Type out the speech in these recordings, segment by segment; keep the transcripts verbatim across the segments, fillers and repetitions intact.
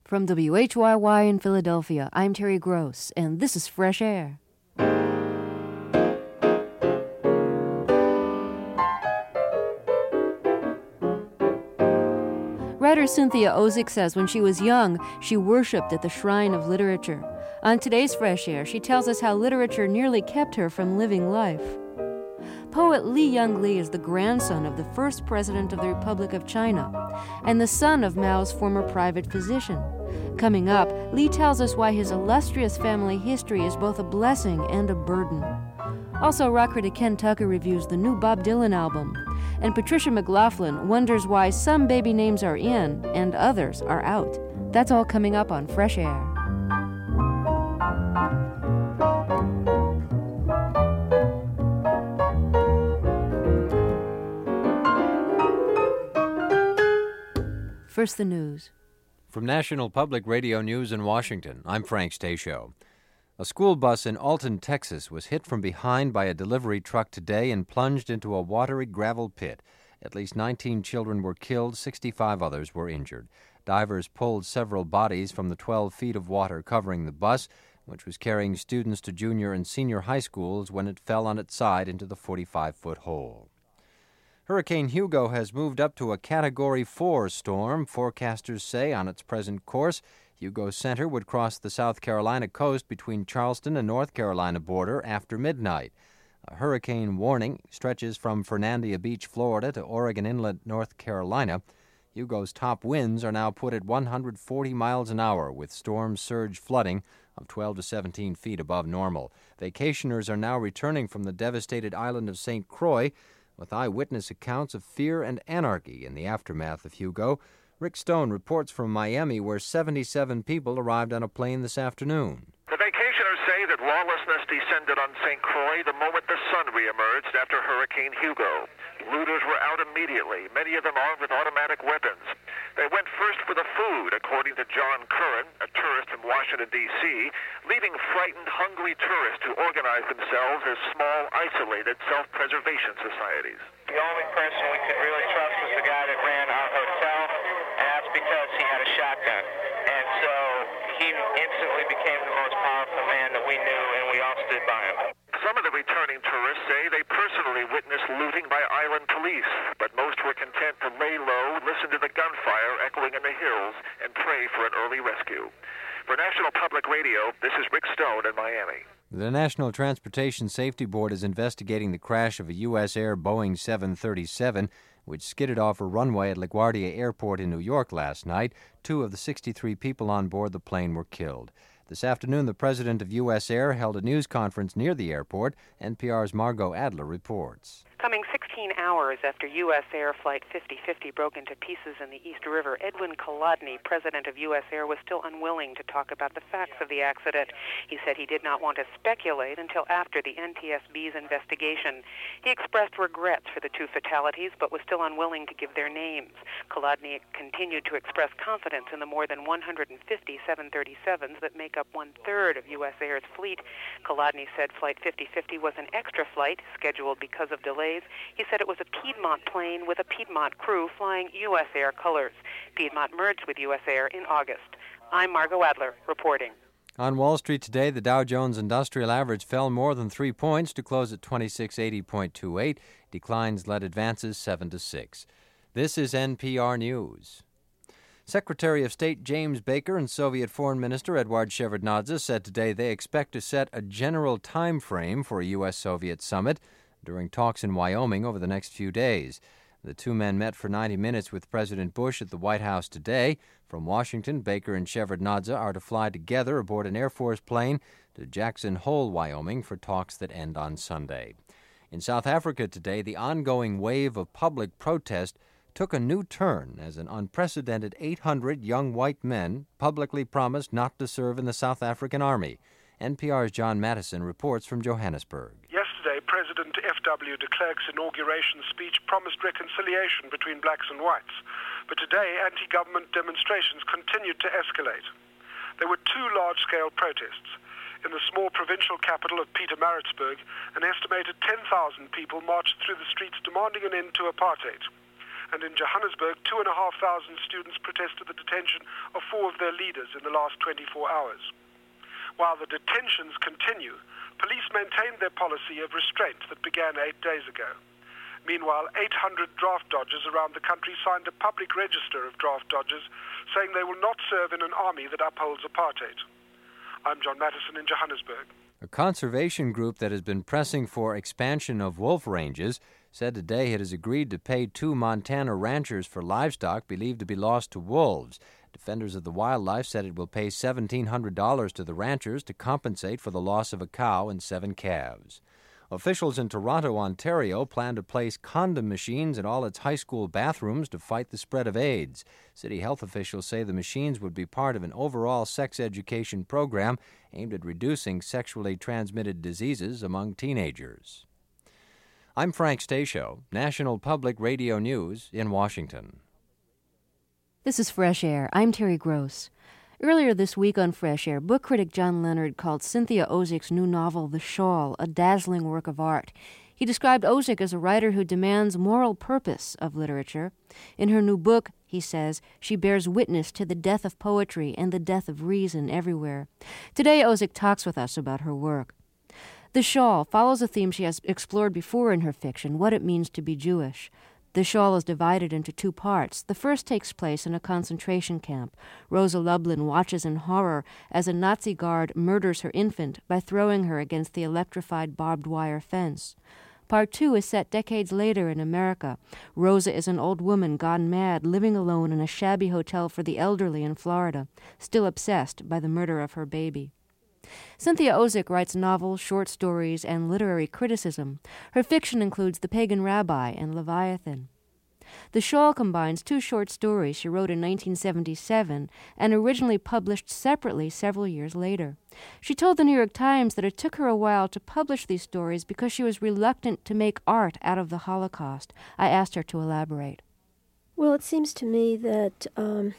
From W H Y Y in Philadelphia, I'm Terry Gross, and this is Fresh Air. Writer Cynthia Ozick says when she was young, she worshipped at the shrine of literature. On today's Fresh Air, she tells us how literature nearly kept her from living life. Poet Li Young Lee is the grandson of the first president of the Republic of China and the son of Mao's former private physician. Coming up, Lee tells us why his illustrious family history is both a blessing and a burden. Also, rock critic Ken Tucker reviews the new Bob Dylan album. And Patricia McLaughlin wonders why some baby names are in and others are out. That's all coming up on Fresh Air. First, the news. From National Public Radio News in Washington, I'm Frank Stasio. A school bus in Alton, Texas, was hit from behind by a delivery truck today and plunged into a watery gravel pit. At least nineteen children were killed, sixty-five others were injured. Divers pulled several bodies from the twelve feet of water covering the bus, which was carrying students to junior and senior high schools when it fell on its side into the forty-five-foot hole. Hurricane Hugo has moved up to a Category four storm. Forecasters say on its present course, Hugo's center would cross the South Carolina coast between Charleston and North Carolina border after midnight. A hurricane warning stretches from Fernandina Beach, Florida, to Oregon Inlet, North Carolina. Hugo's top winds are now put at one hundred forty miles an hour, with storm surge flooding of twelve to seventeen feet above normal. Vacationers are now returning from the devastated island of Saint Croix, with eyewitness accounts of fear and anarchy in the aftermath of Hugo. Rick Stone reports from Miami, where seventy-seven people arrived on a plane this afternoon. The vacationers say that lawlessness descended on Saint Croix the moment the sun reemerged after Hurricane Hugo. Looters were out immediately, many of them armed with automatic weapons. They went first for the food, according to John Curran, a tourist from Washington, D C, leaving frightened, hungry tourists who organized themselves as small, isolated self-preservation societies. The only person we could really trust was the guy that ran our hotel, and that's because he had a shotgun. And so he instantly became the most powerful man that we knew, and we all stood by him. Some of the returning tourists say they personally witnessed looting by island police, but most were content to lay low, listen to the gunfire echoing in the hills, and pray for an early rescue. For National Public Radio, this is Rick Stone in Miami. The National Transportation Safety Board is investigating the crash of a U S Air Boeing seven thirty-seven, which skidded off a runway at LaGuardia Airport in New York last night. Two of the sixty-three people on board the plane were killed. This afternoon, the president of U S Air held a news conference near the airport. N P R's Margot Adler reports. Coming sixteen hours after U S Air Flight fifty fifty broke into pieces in the East River, Edwin Kolodny, president of U S Air, was still unwilling to talk about the facts of the accident. He said he did not want to speculate until after the N T S B's investigation. He expressed regrets for the two fatalities, but was still unwilling to give their names. Kolodny continued to express confidence in the more than one hundred fifty seven thirty-sevens that make up one-third of U S Air's fleet. Kolodny said Flight fifty fifty was an extra flight scheduled because of delays. He said it was a Piedmont plane with a Piedmont crew flying U S Air colors. Piedmont merged with U S Air in August. I'm Margot Adler reporting. On Wall Street today, the Dow Jones Industrial Average fell more than three points to close at twenty-six eighty point two eight. Declines led advances seven to six. This is N P R News. Secretary of State James Baker and Soviet Foreign Minister Eduard Shevardnadze said today they expect to set a general time frame for a U S Soviet summit during talks in Wyoming over the next few days. The two men met for ninety minutes with President Bush at the White House today. From Washington, Baker and Shevardnadze are to fly together aboard an Air Force plane to Jackson Hole, Wyoming, for talks that end on Sunday. In South Africa today, the ongoing wave of public protest took a new turn as an unprecedented eight hundred young white men publicly promised not to serve in the South African Army. N P R's John Mattison reports from Johannesburg. Yesterday, President F W de Klerk's inauguration speech promised reconciliation between blacks and whites, but today anti-government demonstrations continued to escalate. There were two large-scale protests. In the small provincial capital of Pietermaritzburg, an estimated ten thousand people marched through the streets demanding an end to apartheid. And in Johannesburg, two and a half thousand students protested the detention of four of their leaders in the last twenty-four hours. While the detentions continue, police maintain their policy of restraint that began eight days ago. Meanwhile, eight hundred draft dodgers around the country signed a public register of draft dodgers saying they will not serve in an army that upholds apartheid. I'm John Mattison in Johannesburg. A conservation group that has been pressing for expansion of wolf ranges said today it has agreed to pay two Montana ranchers for livestock believed to be lost to wolves. Defenders of the wildlife said it will pay seventeen hundred dollars to the ranchers to compensate for the loss of a cow and seven calves. Officials in Toronto, Ontario, plan to place condom machines in all its high school bathrooms to fight the spread of AIDS. City health officials say the machines would be part of an overall sex education program aimed at reducing sexually transmitted diseases among teenagers. I'm Frank Stasio, National Public Radio News in Washington. This is Fresh Air. I'm Terry Gross. Earlier this week on Fresh Air, book critic John Leonard called Cynthia Ozik's new novel, The Shawl, a dazzling work of art. He described Ozik as a writer who demands moral purpose of literature. In her new book, he says, she bears witness to the death of poetry and the death of reason everywhere. Today, Ozik talks with us about her work. The Shawl follows a theme she has explored before in her fiction, what it means to be Jewish. The Shawl is divided into two parts. The first takes place in a concentration camp. Rosa Lublin watches in horror as a Nazi guard murders her infant by throwing her against the electrified barbed wire fence. Part two is set decades later in America. Rosa is an old woman gone mad, living alone in a shabby hotel for the elderly in Florida, still obsessed by the murder of her baby. Cynthia Ozik writes novels, short stories, and literary criticism. Her fiction includes The Pagan Rabbi and Leviathan. The Shawl combines two short stories she wrote in nineteen seventy-seven and originally published separately several years later. She told the New York Times that it took her a while to publish these stories because she was reluctant to make art out of the Holocaust. I asked her to elaborate. Well, it seems to me that um,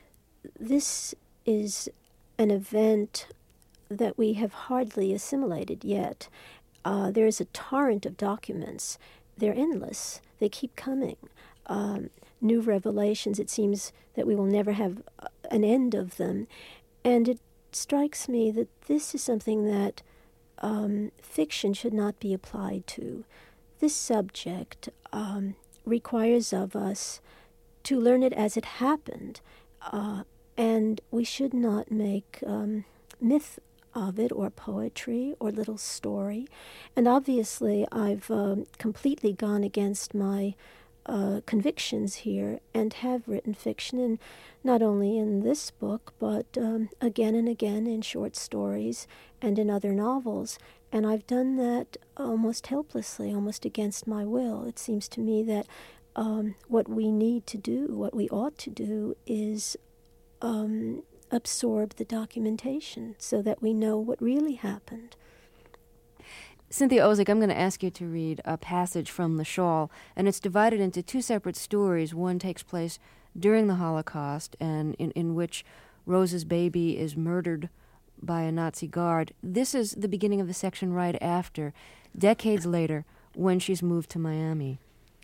this is an event that we have hardly assimilated yet. Uh, there is a torrent of documents. They're endless. They keep coming. Um, new revelations. It seems that we will never have an end of them. And it strikes me that this is something that um, fiction should not be applied to. This subject um, requires of us to learn it as it happened, uh, and we should not make um, myth of it, or poetry, or little story. And obviously, I've um, completely gone against my uh, convictions here and have written fiction, and not only in this book, but um, again and again in short stories and in other novels. And I've done that almost helplessly, almost against my will. It seems to me that um, what we need to do, what we ought to do, is um, absorb the documentation so that we know what really happened. Cynthia Ozik, I'm going to ask you to read a passage from The Shawl, and it's divided into two separate stories. One takes place during the Holocaust, and in, in which Rosa's baby is murdered by a Nazi guard. This is the beginning of the section right after, decades later, when she's moved to Miami.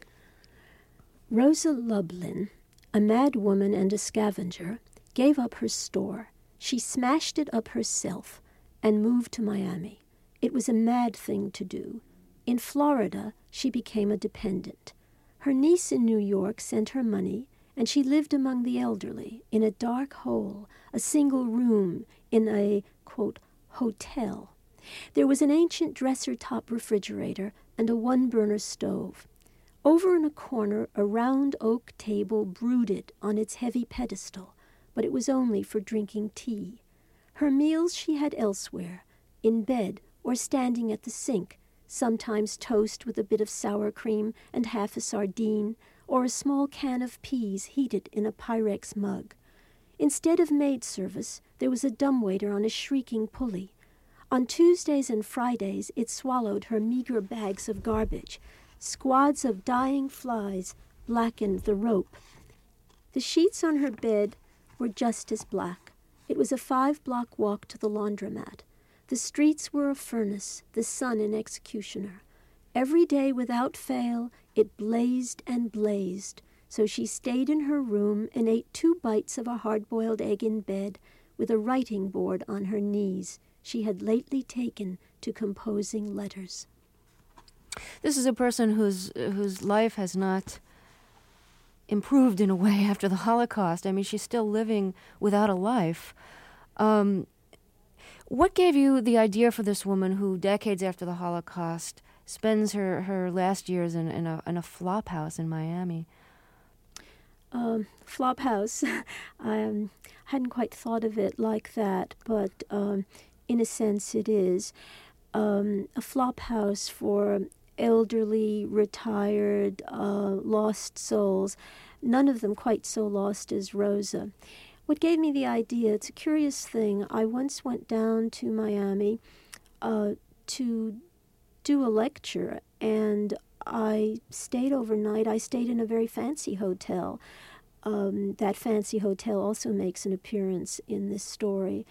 Rosa Lublin, a mad woman and a scavenger, gave up her store. She smashed it up herself and moved to Miami. It was a mad thing to do. In Florida, she became a dependent. Her niece in New York sent her money, and she lived among the elderly in a dark hole, a single room in a, quote, hotel. There was an ancient dresser-top refrigerator and a one-burner stove. Over in a corner, a round oak table brooded on its heavy pedestal, but it was only for drinking tea. Her meals she had elsewhere, in bed or standing at the sink, sometimes toast with a bit of sour cream and half a sardine, or a small can of peas heated in a Pyrex mug. Instead of maid service, there was a dumbwaiter on a shrieking pulley. On Tuesdays and Fridays, it swallowed her meager bags of garbage. Squads of dying flies blackened the rope. The sheets on her bed were just as black. It was a five-block walk to the laundromat. The streets were a furnace, the sun an executioner. Every day without fail, it blazed and blazed. So she stayed in her room and ate two bites of a hard-boiled egg in bed with a writing board on her knees she had lately taken to composing letters. This is a person whose whose life has not improved in a way after the Holocaust. I mean, she's still living without a life. Um, what gave you the idea for this woman who, decades after the Holocaust, spends her, her last years in, in, a, in a flop house in Miami? Um, flop house. I um, hadn't quite thought of it like that, but um, in a sense it is. Um, a flop house for elderly, retired, uh, lost souls, none of them quite so lost as Rosa. What gave me the idea, it's a curious thing, I once went down to Miami uh, to do a lecture, and I stayed overnight. I stayed in a very fancy hotel. Um, that fancy hotel also makes an appearance in this story.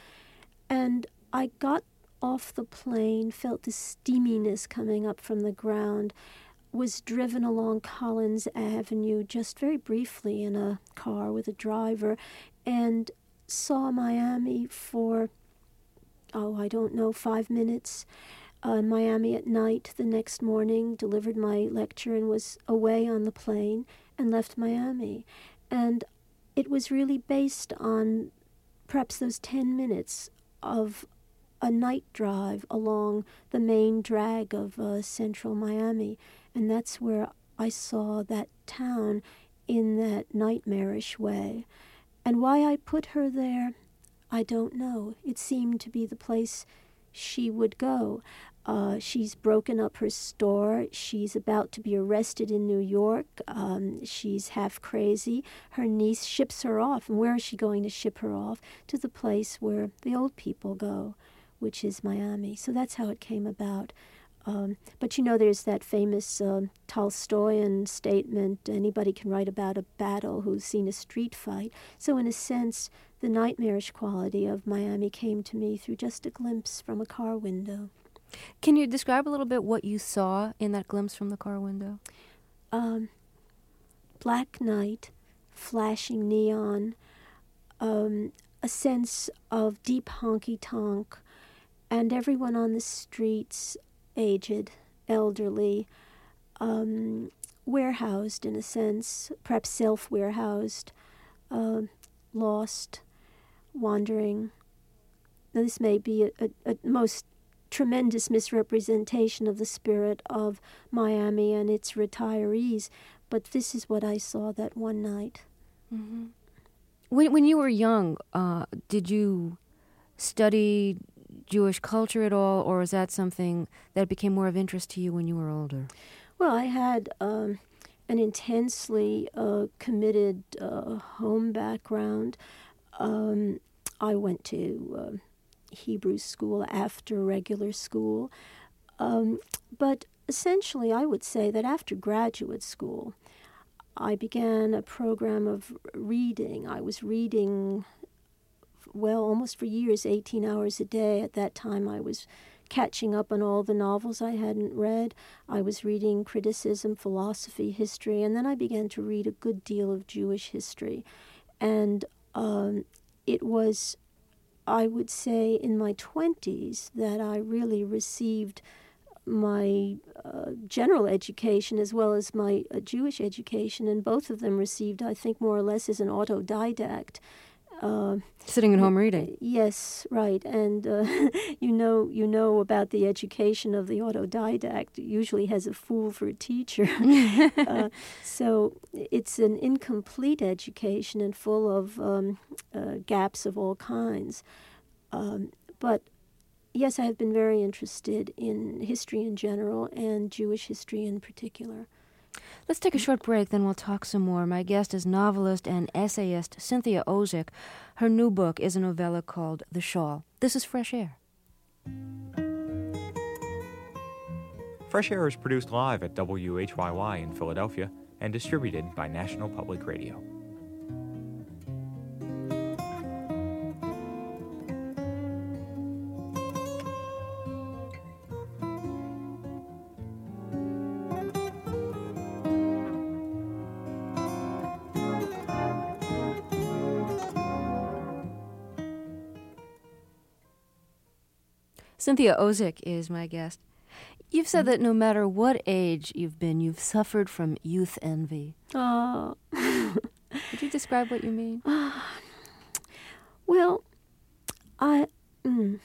And I got off the plane, felt the steaminess coming up from the ground, was driven along Collins Avenue just very briefly in a car with a driver, and saw Miami for, oh, I don't know, five minutes. Uh, Miami at night the next morning, delivered my lecture and was away on the plane and left Miami. And it was really based on perhaps those ten minutes of a night drive along the main drag of uh, central Miami. And that's where I saw that town in that nightmarish way. And why I put her there, I don't know. It seemed to be the place she would go. Uh, she's broken up her store. She's about to be arrested in New York. Um, she's half crazy. Her niece ships her off. And where is she going to ship her off? To the place where the old people go, which is Miami. So that's how it came about. Um, but you know, there's that famous uh, Tolstoyan statement, anybody can write about a battle who's seen a street fight. So in a sense, the nightmarish quality of Miami came to me through just a glimpse from a car window. Can you describe a little bit what you saw in that glimpse from the car window? Um, black night, flashing neon, um, a sense of deep honky-tonk, and everyone on the streets, aged, elderly, um, warehoused in a sense, perhaps self-warehoused, uh, lost, wandering. Now, this may be a, a, a most tremendous misrepresentation of the spirit of Miami and its retirees, but this is what I saw that one night. Mm-hmm. When, when you were young, uh, did you study Jewish culture at all, or is that something that became more of interest to you when you were older? Well, I had um, an intensely uh, committed uh, home background. Um, I went to uh, Hebrew school after regular school. Um, but essentially, I would say that after graduate school, I began a program of reading. I was reading, well, almost for years, eighteen hours a day. At that time, I was catching up on all the novels I hadn't read. I was reading criticism, philosophy, history, and then I began to read a good deal of Jewish history. And um, it was, I would say, in my twenties that I really received my uh, general education as well as my uh, Jewish education, and both of them received, I think, more or less as an autodidact. Uh, Sitting at home reading. Yes, right. And uh, you know you know about the education of the autodidact. It usually has a fool for a teacher. uh, so it's an incomplete education and full of um, uh, gaps of all kinds. Um, but yes, I have been very interested in history in general and Jewish history in particular. Let's take a short break, then we'll talk some more. My guest is novelist and essayist Cynthia Ozick. Her new book is a novella called The Shawl. This is Fresh Air. Fresh Air is produced live at W H Y Y in Philadelphia and distributed by National Public Radio. Cynthia Ozick is my guest. You've said that no matter what age you've been, you've suffered from youth envy. Oh. Could you describe what you mean? Well, I... Mm,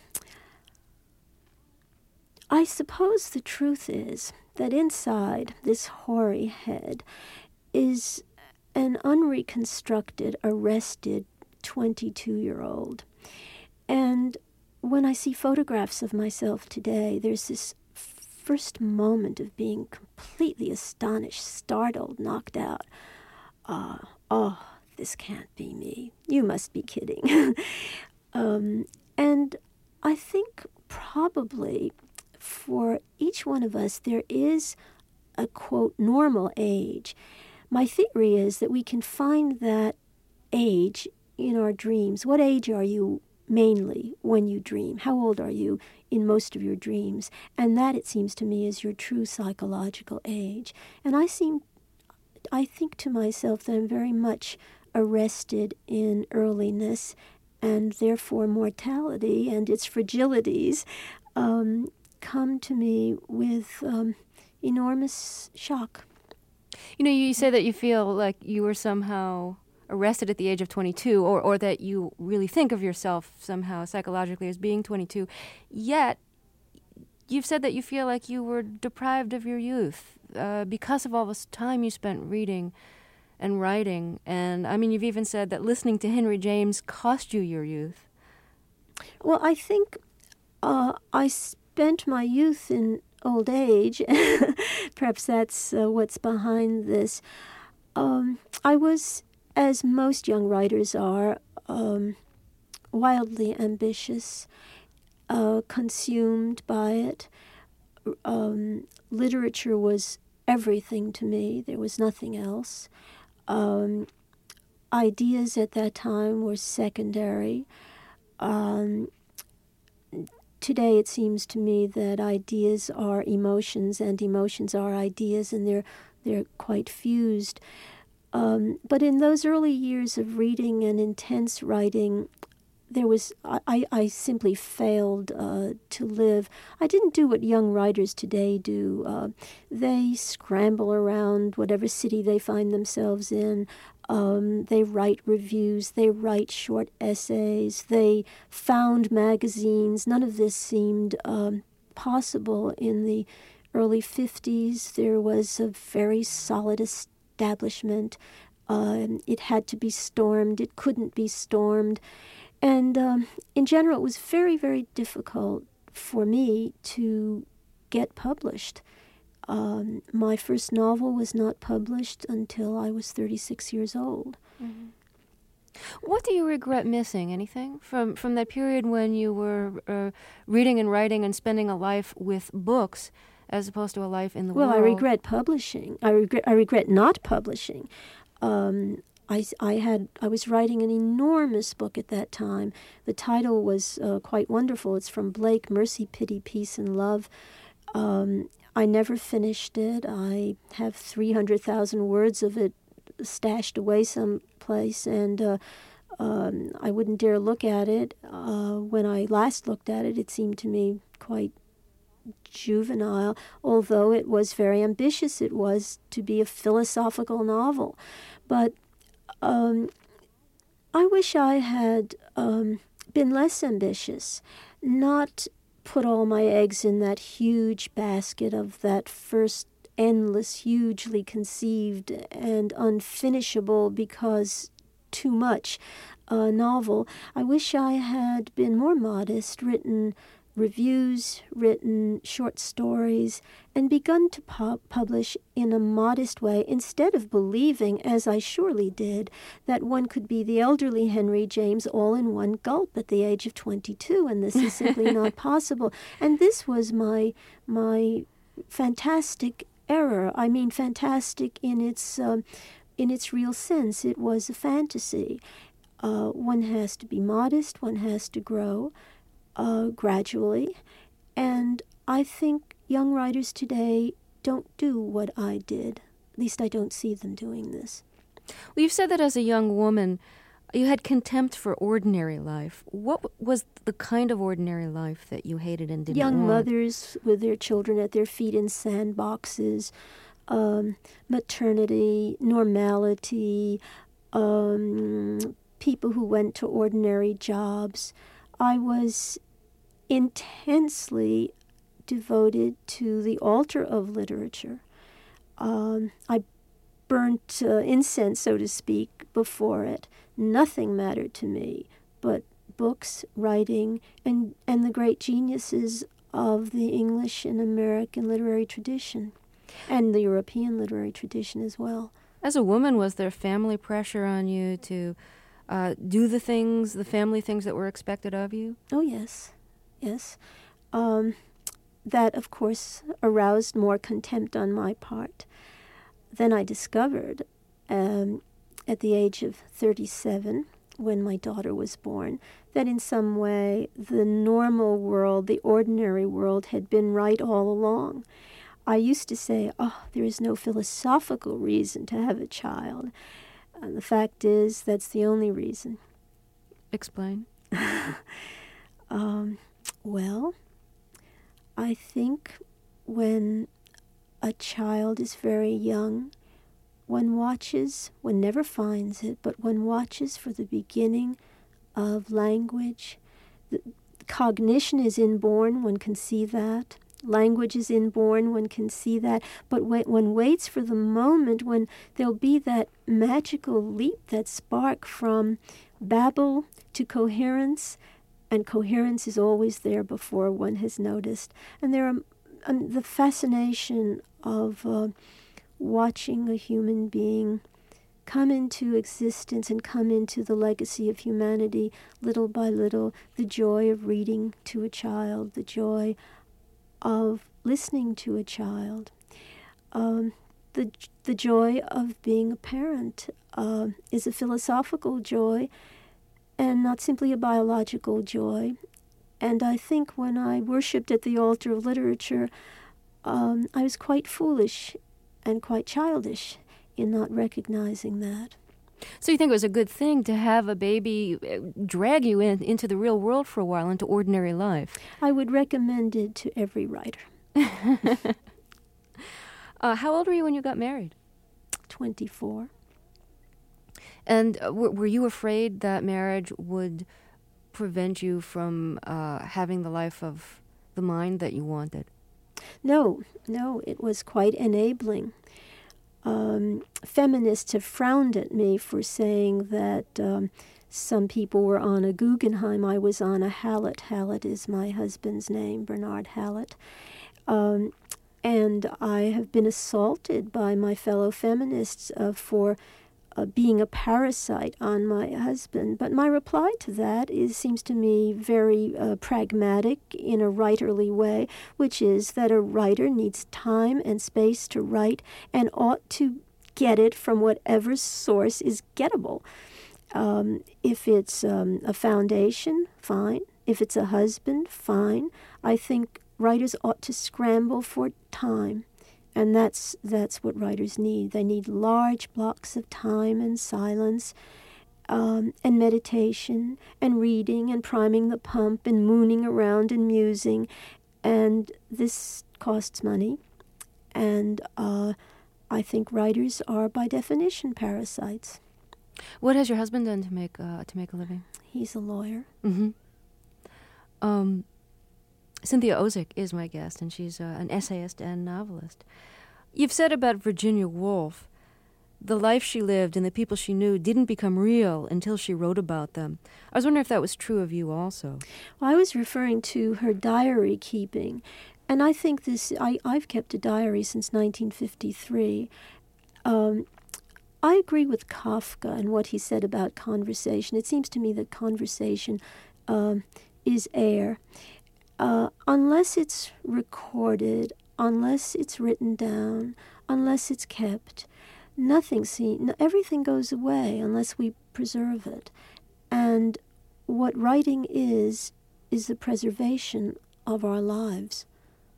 I suppose the truth is that inside this hoary head is an unreconstructed, arrested twenty-two-year-old. And when I see photographs of myself today, there's this first moment of being completely astonished, startled, knocked out. Uh, oh, this can't be me. You must be kidding. um, and I think probably for each one of us, there is a, quote, normal age. My theory is that we can find that age in our dreams. What age are you mainly when you dream? How old are you in most of your dreams? And that, it seems to me, is your true psychological age. And I seem, I think to myself that I'm very much arrested in earliness and therefore mortality and its fragilities um, come to me with um, enormous shock. You know, you say that you feel like you were somehow arrested at the age of twenty-two, or, or that you really think of yourself somehow psychologically as being twenty-two, yet you've said that you feel like you were deprived of your youth uh, because of all this time you spent reading and writing. And, I mean, you've even said that listening to Henry James cost you your youth. Well, I think uh, I spent my youth in old age. Perhaps that's uh, what's behind this. Um, I was, as most young writers are, um, wildly ambitious, uh, consumed by it. Um, literature was everything to me. There was nothing else. Um, ideas at that time were secondary. Um, today it seems to me that ideas are emotions and emotions are ideas, and they're they're quite fused. Um, but in those early years of reading and intense writing, there was I, I simply failed uh, to live. I didn't do what young writers today do. Uh, they scramble around whatever city they find themselves in. Um, they write reviews. They write short essays. They found magazines. None of this seemed um, possible in the early fifties. There was a very solid establishment. Uh, it had to be stormed. It couldn't be stormed. And um, in general, it was very, very difficult for me to get published. Um, my first novel was not published until I was thirty-six years old. Mm-hmm. What do you regret missing? Anything from from that period when you were uh, reading and writing and spending a life with books, as opposed to a life in the well, world? Well, I regret publishing. I regret. I regret not publishing. Um, I, I had I was writing an enormous book at that time. The title was uh, quite wonderful. It's from Blake, Mercy, Pity, Peace, and Love. Um, I never finished it. I have three hundred thousand words of it stashed away someplace, and uh, um, I wouldn't dare look at it. Uh, when I last looked at it, it seemed to me quite juvenile, although it was very ambitious. It was to be a philosophical novel. But um, I wish I had um, been less ambitious, not put all my eggs in that huge basket of that first endless, hugely conceived and unfinishable because too much uh, novel. I wish I had been more modest, written reviews, written short stories, and begun to pu- publish in a modest way instead of believing, as I surely did, that one could be the elderly Henry James all in one gulp at the age of twenty-two, and this is simply not possible. And this was my my fantastic error. I mean, fantastic in its um, in its real sense. It was a fantasy. Uh, one has to be modest. One has to grow Uh, gradually, and I think young writers today don't do what I did. At least I don't see them doing this. Well, you've said that as a young woman, You had contempt for ordinary life. What w- was the kind of ordinary life that you hated and didn't Young want? mothers with their children at their feet in sandboxes, um, maternity, normality, um, people who went to ordinary jobs. I was intensely devoted to the altar of literature. Um, I burnt uh, incense, so to speak, before it. Nothing mattered to me but books, writing, and, and the great geniuses of the English and American literary tradition, and the European literary tradition as well. As a woman, was there family pressure on you to uh, do the things, the family things that were expected of you? Oh, yes, yes. Um, that, of course, aroused more contempt on my part. Then I discovered, um, at the age of thirty-seven, when my daughter was born, that in some way the normal world, the ordinary world, had been right all along. I used to say, oh, there is no philosophical reason to have a child. And the fact is, that's the only reason. Explain. um, well, I think when a child is very young, one watches, one never finds it, but one watches for the beginning of language. The cognition is inborn, one can see that. Language is inborn, one can see that. But when one waits for the moment when there'll be that magical leap, that spark from babble to coherence, and coherence is always there before one has noticed. And there are um, the fascination of uh, watching a human being come into existence and come into the legacy of humanity little by little, the joy of reading to a child, the joy of listening to a child, um, the the joy of being a parent uh, is a philosophical joy and not simply a biological joy. And I think when I worshipped at the altar of literature, um, I was quite foolish and quite childish in not recognizing that. So you think it was a good thing to have a baby drag you in, into the real world for a while, into ordinary life? I would recommend it to every writer. uh, how old were you when you got married? twenty-four. And uh, w- were you afraid that marriage would prevent you from uh, having the life of the mind that you wanted? No, no, it was quite enabling. Um, feminists have frowned at me for saying that um, some people were on a Guggenheim. I was on a Hallett. Hallett is my husband's name, Bernard Hallett. Um, and I have been assaulted by my fellow feminists uh, for uh, being a parasite on my husband. But my reply to that is seems to me very uh, pragmatic in a writerly way, which is that a writer needs time and space to write and ought to get it from whatever source is gettable. Um, if it's um, a foundation, fine. If it's a husband, fine. I think writers ought to scramble for time. And that's that's what writers need. They need large blocks of time and silence um, and meditation and reading and priming the pump and mooning around and musing. And this costs money. And uh, I think writers are, by definition, parasites. What has your husband done to make uh, to make a living? He's a lawyer. Mm-hmm. Um, Cynthia Ozick is my guest, and she's uh, an essayist and novelist. You've said about Virginia Woolf, the life she lived and the people she knew didn't become real until she wrote about them. I was wondering if that was true of you also. Well, I was referring to her diary keeping, and I think this, I, I've kept a diary since nineteen fifty-three. Um, I agree with Kafka and what he said about conversation. It seems to me that conversation um, is air. Uh, unless it's recorded, unless it's written down, unless it's kept, nothing seen, everything goes away unless we preserve it. And what writing is, is the preservation of our lives.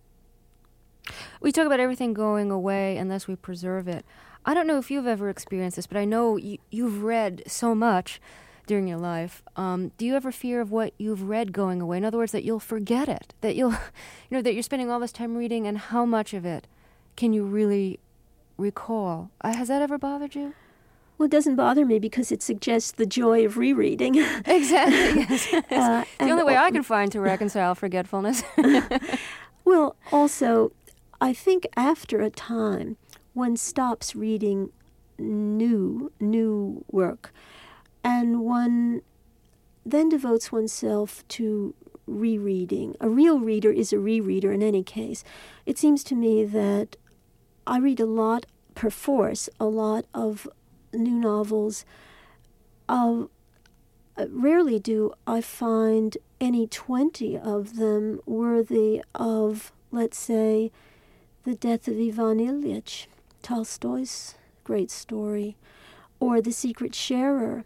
We talk about everything going away unless we preserve it. I don't know if you've ever experienced this, but I know you, you've read so much during your life. Um, do you ever fear of what you've read going away? In other words, that you'll forget it, that you'll, you know, that you're spending all this time reading, and how much of it can you really recall? Uh, has that ever bothered you? Well, it doesn't bother me because it suggests the joy of rereading. Exactly. Yes. uh, the only way I can find to reconcile forgetfulness. Well, also, I think after a time, one stops reading new, new work, and one then devotes oneself to rereading. A real reader is a rereader in any case. It seems to me that I read a lot, perforce, a lot of new novels. Uh, rarely do I find any twenty of them worthy of, let's say, The Death of Ivan Ilyich, Tolstoy's great story, or The Secret Sharer.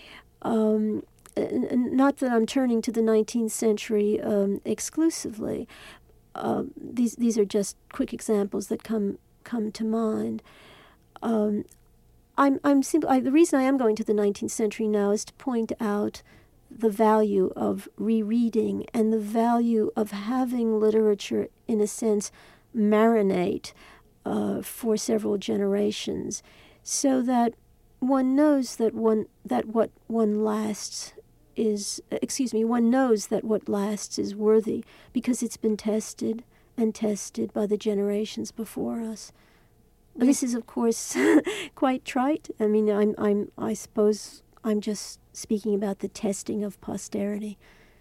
Um, not that I'm turning to the nineteenth century um, exclusively. Uh, these these are just quick examples that come come to mind. Um, I'm I'm simple. I, the reason I am going to the nineteenth century now is to point out the value of rereading and the value of having literature, in a sense, marinate uh, for several generations, so that one knows that one that what one lasts is excuse me one knows that what lasts is worthy because it's been tested and tested by the generations before us. This is, of course, quite trite. I mean, I'm, I'm, I suppose I'm just speaking about the testing of posterity.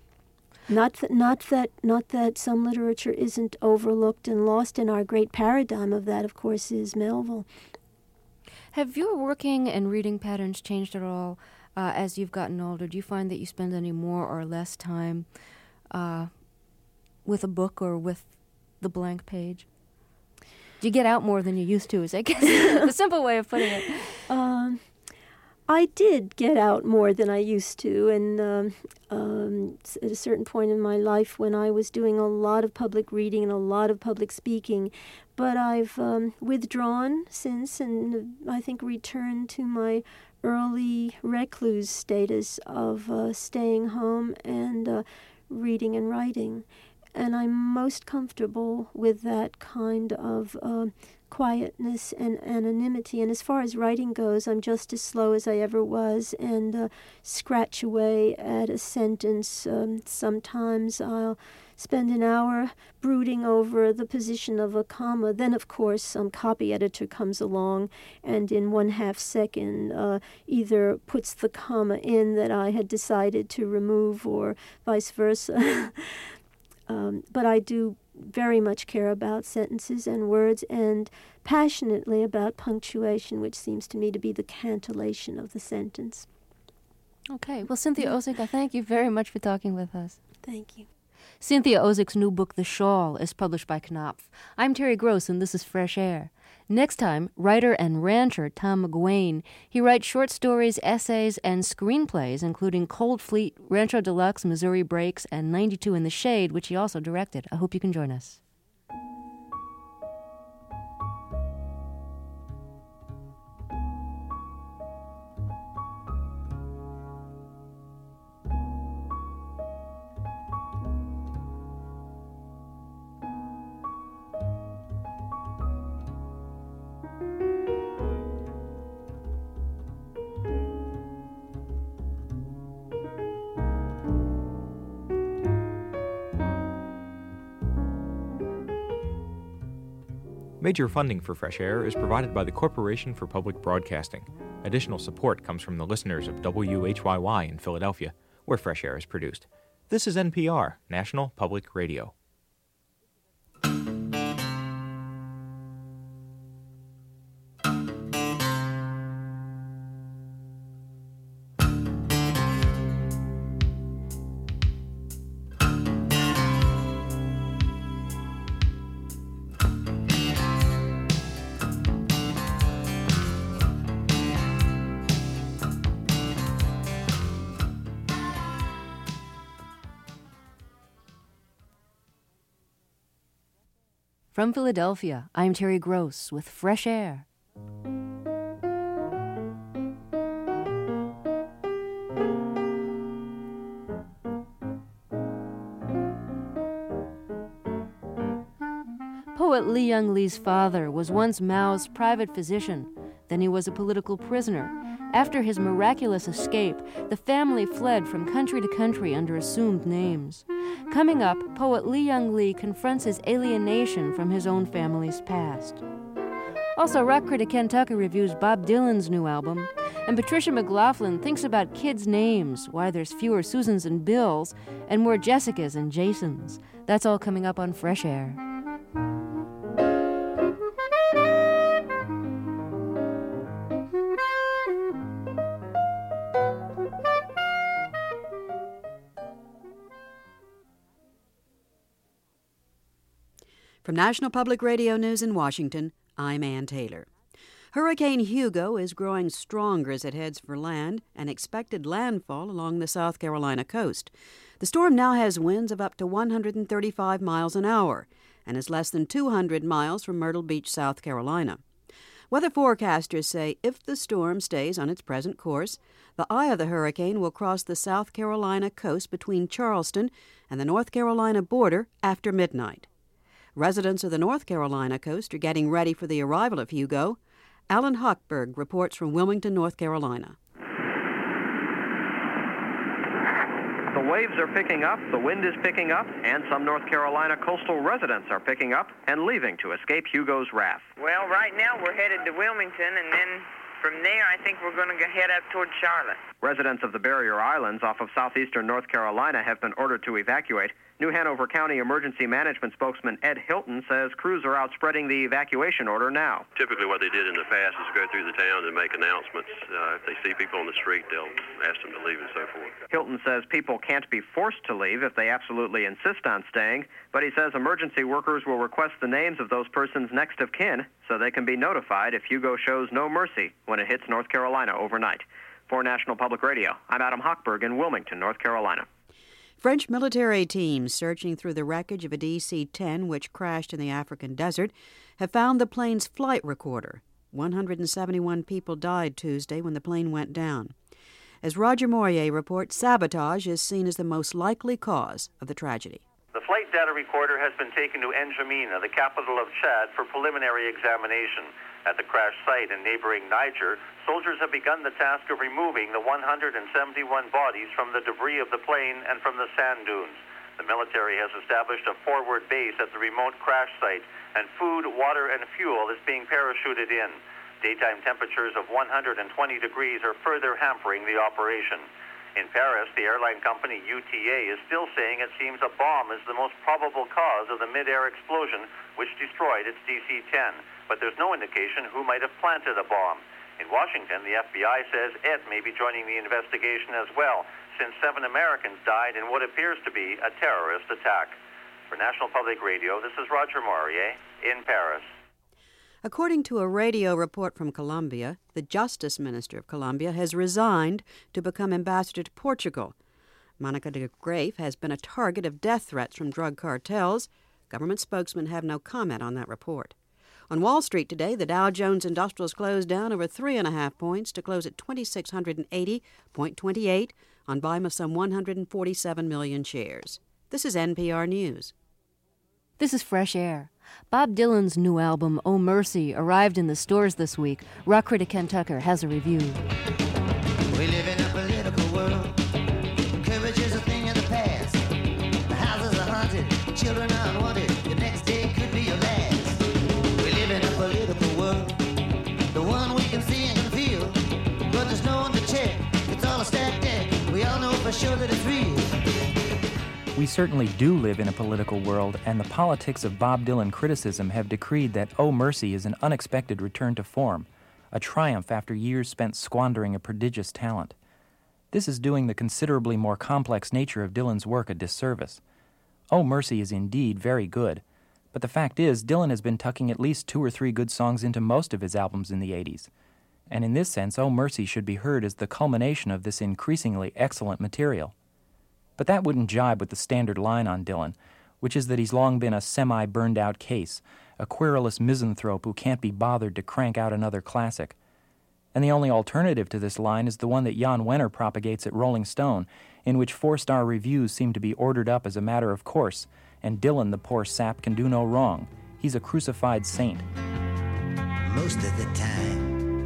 Not, th- not that, not that some literature isn't overlooked and lost. In our great paradigm of that, of course, is Melville. Have your working and reading patterns changed at all uh, as you've gotten older? Do you find that you spend any more or less time uh, with a book or with the blank page? Do you get out more than you used to, is I guess the simple way of putting it. Um, I did get out more than I used to, and um, um, at a certain point in my life when I was doing a lot of public reading and a lot of public speaking, but I've um, withdrawn since, and I think returned to my early recluse status of uh, staying home and uh, reading and writing. And I'm most comfortable with that kind of uh, quietness and anonymity. And as far as writing goes, I'm just as slow as I ever was and uh, scratch away at a sentence. Um, sometimes I'll spend an hour brooding over the position of a comma. Then, of course, some copy editor comes along and in one half second uh, either puts the comma in that I had decided to remove or vice versa. Um, but I do very much care about sentences and words and passionately about punctuation, which seems to me to be the cantillation of the sentence. Okay. Well, Cynthia Ozick, I thank you very much for talking with us. Thank you. Cynthia Ozick's new book, The Shawl, is published by Knopf. I'm Terry Gross, and this is Fresh Air. Next time, writer and rancher Tom McGuane. He writes short stories, essays, and screenplays, including Cold Fleet, Rancho Deluxe, Missouri Breaks, and ninety-two in the Shade, which he also directed. I hope you can join us. Major funding for Fresh Air is provided by the Corporation for Public Broadcasting. Additional support comes from the listeners of W H Y Y in Philadelphia, where Fresh Air is produced. This is N P R, National Public Radio. From Philadelphia, I'm Terry Gross with Fresh Air. Poet Li Young Lee's father was once Mao's private physician. Then he was a political prisoner. After his miraculous escape, the family fled from country to country under assumed names. Coming up, poet Li Young Lee confronts his alienation from his own family's past. Also, rock critic Ken Tucker reviews Bob Dylan's new album, and Patricia McLaughlin thinks about kids' names, why there's fewer Susans and Bills, and more Jessicas and Jasons. That's all coming up on Fresh Air. From National Public Radio News in Washington, I'm Ann Taylor. Hurricane Hugo is growing stronger as it heads for land and expected landfall along the South Carolina coast. The storm now has winds of up to one hundred thirty-five miles an hour and is less than two hundred miles from Myrtle Beach, South Carolina. Weather forecasters say if the storm stays on its present course, the eye of the hurricane will cross the South Carolina coast between Charleston and the North Carolina border after midnight. Residents of the North Carolina coast are getting ready for the arrival of Hugo. Alan Hochberg reports from Wilmington, North Carolina. The waves are picking up, the wind is picking up, and some North Carolina coastal residents are picking up and leaving to escape Hugo's wrath. Well, right now we're headed to Wilmington, and then from there I think we're going to head up toward Charlotte. Residents of the Barrier Islands off of southeastern North Carolina have been ordered to evacuate. New Hanover County Emergency Management spokesman Ed Hilton says crews are out spreading the evacuation order now. Typically what they did in the past is go through the town and make announcements. Uh, if they see people on the street, they'll ask them to leave and so forth. Hilton says people can't be forced to leave if they absolutely insist on staying, but he says emergency workers will request the names of those persons next of kin so they can be notified if Hugo shows no mercy when it hits North Carolina overnight. For National Public Radio, I'm Adam Hochberg in Wilmington, North Carolina. French military teams searching through the wreckage of a D C ten which crashed in the African desert have found the plane's flight recorder. one hundred seventy-one people died Tuesday when the plane went down. As Roger Morier reports, sabotage is seen as the most likely cause of the tragedy. The flight data recorder has been taken to N'Djamena, the capital of Chad, for preliminary examination. At the crash site in neighboring Niger, soldiers have begun the task of removing the one hundred seventy-one bodies from the debris of the plane and from the sand dunes. The military has established a forward base at the remote crash site, and food, water, and fuel is being parachuted in. Daytime temperatures of one hundred twenty degrees are further hampering the operation. In Paris, the airline company U T A is still saying it seems a bomb is the most probable cause of the mid-air explosion which destroyed its D C ten. But there's no indication who might have planted a bomb. In Washington, the F B I says it may be joining the investigation as well, since seven Americans died in what appears to be a terrorist attack. For National Public Radio, this is Roger Morier in Paris. According to a radio report from Colombia, the Justice Minister of Colombia has resigned to become ambassador to Portugal. Monica de Graef has been a target of death threats from drug cartels. Government spokesmen have no comment on that report. On Wall Street today, the Dow Jones Industrials closed down over three and a half points to close at twenty-six eighty point two eight on volume of some one hundred forty-seven million shares. This is N P R News. This is Fresh Air. Bob Dylan's new album, Oh Mercy, arrived in the stores this week. Rock critic Ken Tucker has a review. We live in a political world. Courage is a thing of the past. The houses are haunted, children are unwanted. Your next day could be your last. We live in a political world, the one we can see and can feel. But there's no one to check. It's all a stacked deck. We all know for sure that it's real. We certainly do live in a political world, and the politics of Bob Dylan criticism have decreed that Oh Mercy is an unexpected return to form, a triumph after years spent squandering a prodigious talent. This is doing the considerably more complex nature of Dylan's work a disservice. Oh Mercy is indeed very good, but the fact is Dylan has been tucking at least two or three good songs into most of his albums in the eighties. And in this sense, Oh Mercy should be heard as the culmination of this increasingly excellent material. But that wouldn't jibe with the standard line on Dylan, which is that he's long been a semi-burned-out case, a querulous misanthrope who can't be bothered to crank out another classic. And the only alternative to this line is the one that Jan Wenner propagates at Rolling Stone, in which four-star reviews seem to be ordered up as a matter of course, and Dylan, the poor sap, can do no wrong. He's a crucified saint. Most of the time,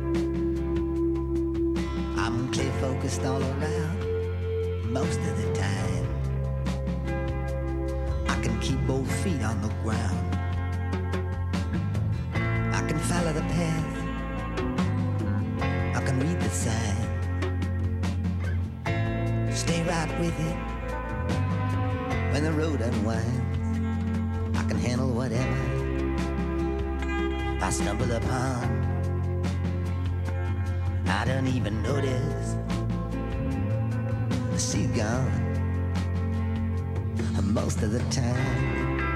I'm clear focused all around. Most of the time, I can keep both feet on the ground. I can follow the path, I can read the sign, stay right with it when the road unwinds. I can handle whatever I stumble upon. I don't even notice she's gone most of the time.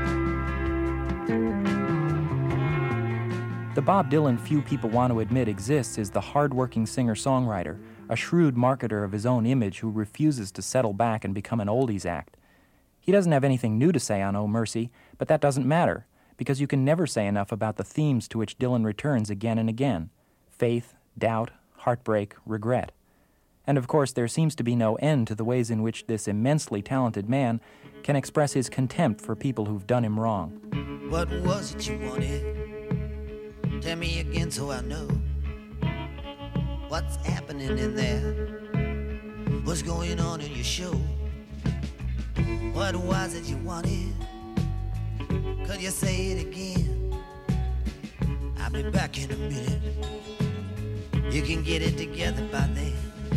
The Bob Dylan few people want to admit exists is the hard-working singer-songwriter, a shrewd marketer of his own image who refuses to settle back and become an oldies act. He doesn't have anything new to say on Oh Mercy, but that doesn't matter, because you can never say enough about the themes to which Dylan returns again and again: faith, doubt, heartbreak, regret. And of course, there seems to be no end to the ways in which this immensely talented man can express his contempt for people who've done him wrong. What was it you wanted? Tell me again so I know what's happening in there. What's going on in your show? What was it you wanted? Could you say it again? I'll be back in a minute. You can get it together by then.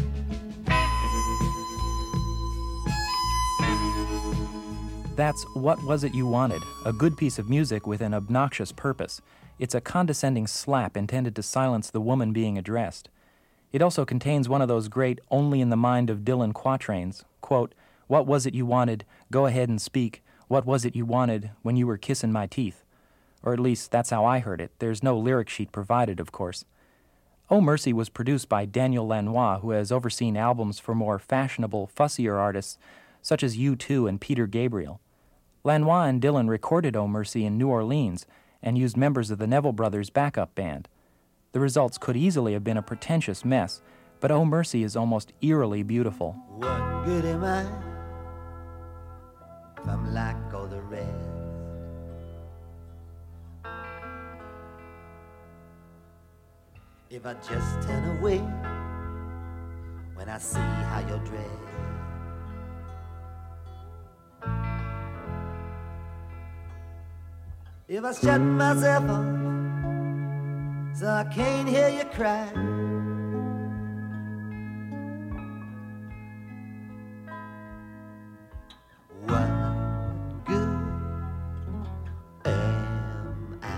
That's What Was It You Wanted, a good piece of music with an obnoxious purpose. It's a condescending slap intended to silence the woman being addressed. It also contains one of those great only in the mind of Dylan quatrains, quote, "What was it you wanted? Go ahead and speak. What was it you wanted when you were kissing my teeth?" Or at least that's how I heard it. There's no lyric sheet provided, of course. Oh Mercy was produced by Daniel Lanois, who has overseen albums for more fashionable, fussier artists such as U two and Peter Gabriel. Lanois and Dylan recorded Oh Mercy in New Orleans and used members of the Neville Brothers' backup band. The results could easily have been a pretentious mess, but Oh Mercy is almost eerily beautiful. What good am I if I'm like all the rest? If I just turn away when I see how you're dressed. If I shut myself off so I can't hear you cry. What good am I?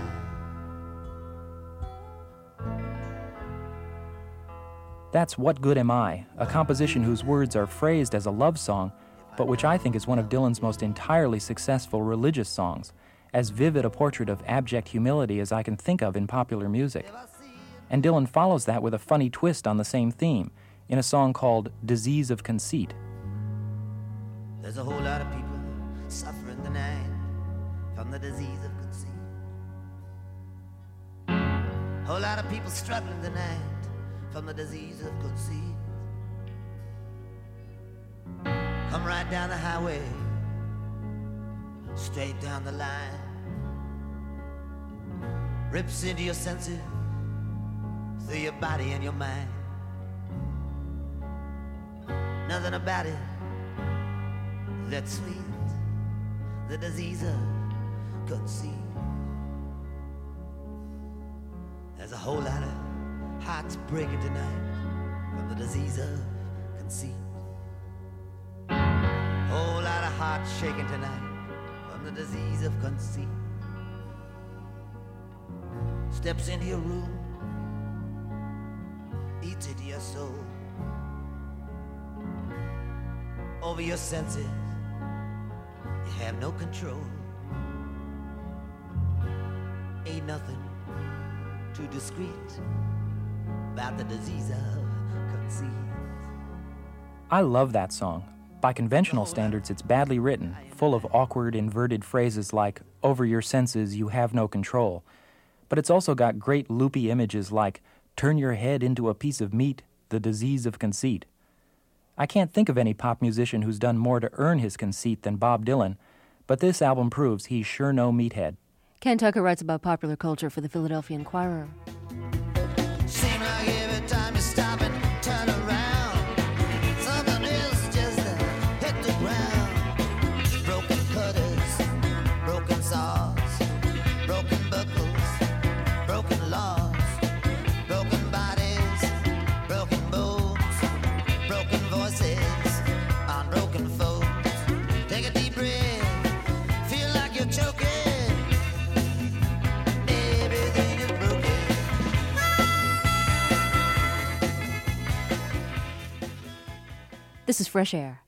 That's What Good Am I, a composition whose words are phrased as a love song, but which I think is one of Dylan's most entirely successful religious songs, as vivid a portrait of abject humility as I can think of in popular music. And Dylan follows that with a funny twist on the same theme, in a song called Disease of Conceit. There's a whole lot of people suffering tonight from the disease of conceit. Whole lot of people struggling tonight from the disease of conceit. Come right down the highway, straight down the line, rips into your senses, through your body and your mind. Nothing about it that's sweet, the disease of conceit. There's a whole lot of hearts breaking tonight from the disease of conceit. Whole lot of hearts shaking tonight from the disease of conceit. Steps into your room, eats into your soul, over your senses, you have no control. Ain't nothing too discreet about the disease of conceit. I love that song. By conventional standards, it's badly written, full of awkward, inverted phrases like, "Over your senses, you have no control." But it's also got great loopy images like, "Turn your head into a piece of meat, the disease of conceit." I can't think of any pop musician who's done more to earn his conceit than Bob Dylan, but this album proves he's sure no meathead. Ken Tucker writes about popular culture for the Philadelphia Inquirer. Seem like every time you stop and turn around, something else just uh, hit the ground. Broken cutters, broken saws, broken buckles, broken laws, broken bodies, broken bones, broken voices, on broken folks. Take a deep breath, feel like you're choking. Everything is broken. This is Fresh Air.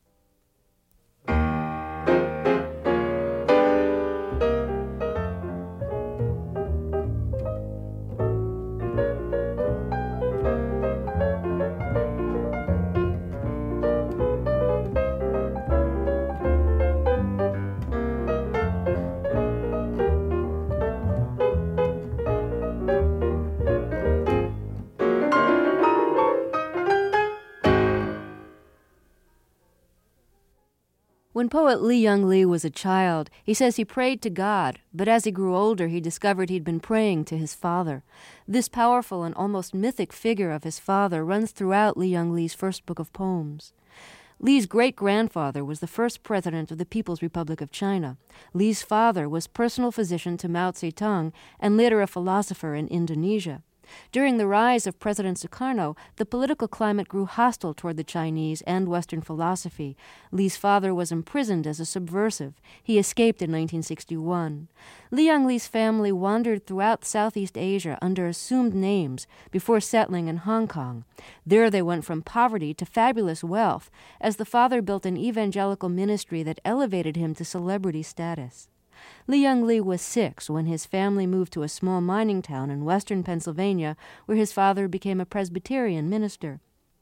When poet Lee Young Lee was a child, he says he prayed to God, but as he grew older, he discovered he'd been praying to his father. This powerful and almost mythic figure of his father runs throughout Lee Young Lee's first book of poems. Lee's great-grandfather was the first president of the People's Republic of China. Lee's father was personal physician to Mao Zedong and later a philosopher in Indonesia. During the rise of President Sukarno, the political climate grew hostile toward the Chinese and Western philosophy. Lee's father was imprisoned as a subversive. He escaped in nineteen sixty-one. Lee Young Lee's family wandered throughout Southeast Asia under assumed names before settling in Hong Kong. There they went from poverty to fabulous wealth, as the father built an evangelical ministry that elevated him to celebrity status. Lee Young Lee was six when his family moved to a small mining town in western Pennsylvania, where his father became a Presbyterian minister.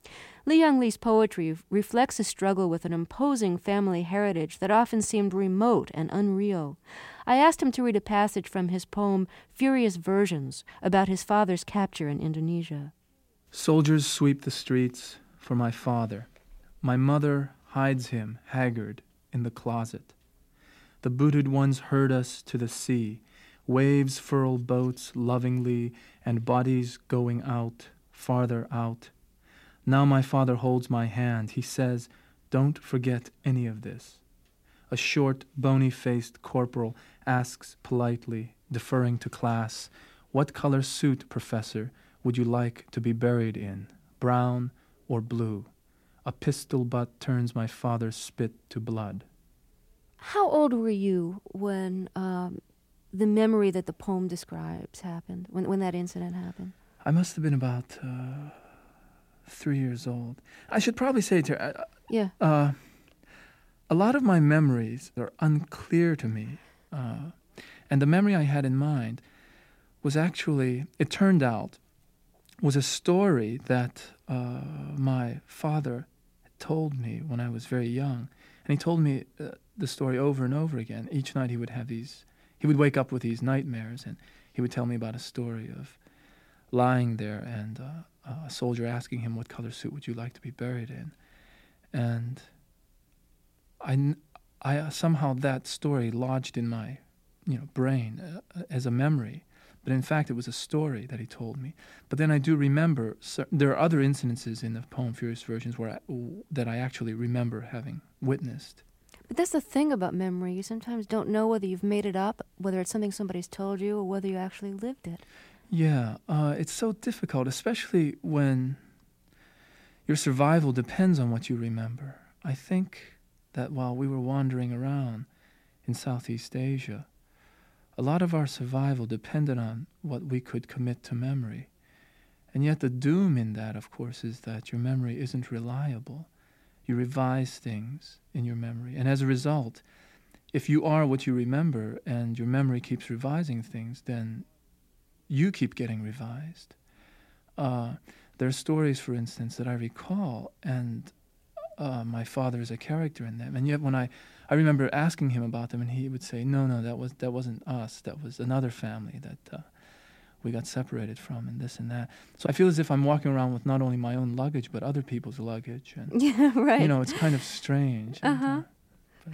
Lee Young Lee's poetry reflects his struggle with an imposing family heritage that often seemed remote and unreal. I asked him to read a passage from his poem Furious Versions about his father's capture in Indonesia. Soldiers sweep the streets for my father. My mother hides him, haggard, in the closet. The booted ones herd us to the sea. Waves furl boats lovingly, and bodies going out, farther out. Now my father holds my hand. He says, "Don't forget any of this." A short, bony-faced corporal asks politely, deferring to class, "What color suit, Professor, would you like to be buried in, brown or blue?" A pistol butt turns my father's spit to blood. How old were you when um, the memory that the poem describes happened, when, when that incident happened? I must have been about uh, three years old. I should probably say to her, uh, yeah. Uh, a lot of my memories are unclear to me. Uh, and the memory I had in mind was actually, it turned out, was a story that uh, my father had told me when I was very young. And he told me uh, the story over and over again. Each night he would have these, he would wake up with these nightmares, and he would tell me about a story of lying there and uh, a soldier asking him, "What color suit would you like to be buried in?" And I, I uh, somehow that story lodged in my, you know, brain uh, as a memory. But in fact, it was a story that he told me. But then I do remember, certain, there are other incidences in the poem Furious Versions where I, that I actually remember having witnessed. But that's the thing about memory. You sometimes don't know whether you've made it up, whether it's something somebody's told you, or whether you actually lived it. Yeah, uh, it's so difficult, especially when your survival depends on what you remember. I think that while we were wandering around in Southeast Asia, a lot of our survival depended on what we could commit to memory. And yet the doom in that, of course, is that your memory isn't reliable. You revise things in your memory. And as a result, if you are what you remember and your memory keeps revising things, then you keep getting revised. Uh, there are stories, for instance, that I recall, and uh, my father is a character in them. And yet when I, I remember asking him about them, and he would say, no, no, that, was, that wasn't us. That was another family that uh, we got separated from, and this and that. So I feel as if I'm walking around with not only my own luggage, but other people's luggage. And, yeah, right. You know, it's kind of strange. Uh-huh. And, uh, but, uh,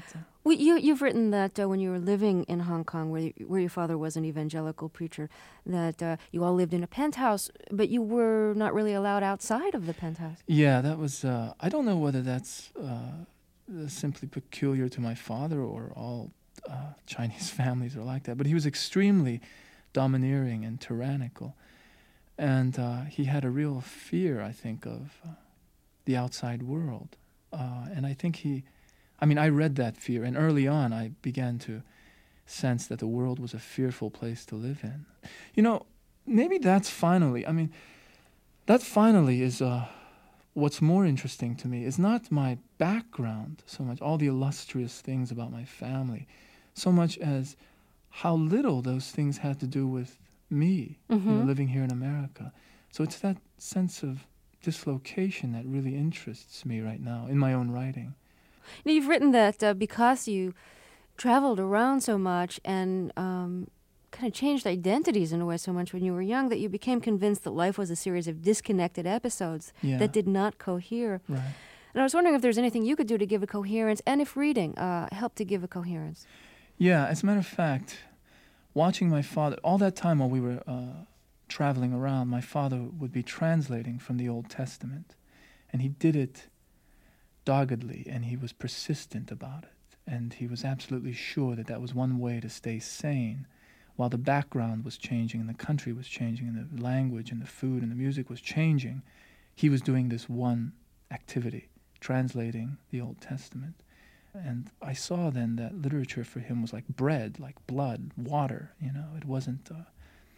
Well, you, you've written that uh, when you were living in Hong Kong, where, you, where your father was an evangelical preacher, that uh, you all lived in a penthouse, but you were not really allowed outside of the penthouse. Yeah, that was, uh, I don't know whether that's uh, simply peculiar to my father or all uh, Chinese families are like that, but he was extremely domineering and tyrannical. And uh, he had a real fear, I think, of uh, the outside world. Uh, and I think he... I mean, I read that fear, and early on I began to sense that the world was a fearful place to live in. You know, maybe that's finally, I mean, that finally is uh, what's more interesting to me. Is not my background so much, all the illustrious things about my family, so much as how little those things had to do with me, mm-hmm. you know, living here in America. So it's that sense of dislocation that really interests me right now in my own writing. Now, you've written that uh, because you traveled around so much and um, kind of changed identities in a way so much when you were young that you became convinced that life was a series of disconnected episodes yeah. that did not cohere. Right. And I was wondering if there's anything you could do to give a coherence, and if reading uh, helped to give a coherence. Yeah, as a matter of fact, watching my father, all that time while we were uh, traveling around, my father would be translating from the Old Testament, and he did it doggedly, and he was persistent about it, and he was absolutely sure that that was one way to stay sane while the background was changing and the country was changing and the language and the food and the music was changing. He was doing this one activity, translating the Old Testament. And I saw then that literature for him was like bread, like blood, water, you know. It wasn't uh,